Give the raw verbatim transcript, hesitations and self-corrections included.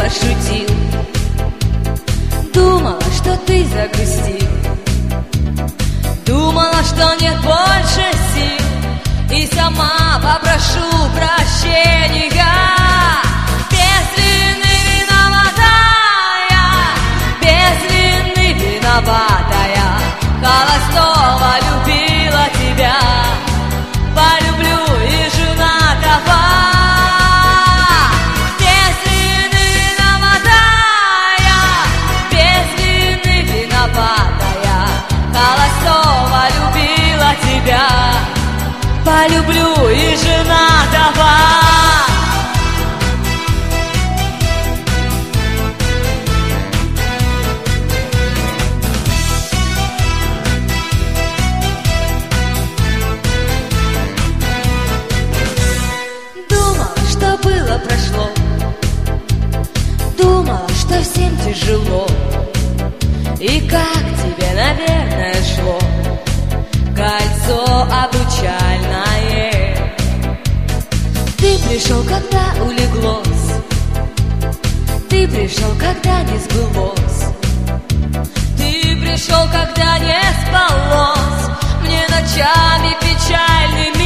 пошутил, думала, что ты загрустил, думала, что нет больше сил, и сама попрошу прощения. Без вины виноватая, без вины виноватая, Холостова любила тебя, полюблю и женатого. Без вины виноватая, без вины виноватая, Холостова любила тебя, полюблю и женатого. Прошло, думала, что всем тяжело, и как тебе, наверное, шло кольцо обручальное. Ты пришел, когда улеглось, ты пришел, когда не сбылось, ты пришел, когда не спалось мне ночами печальными.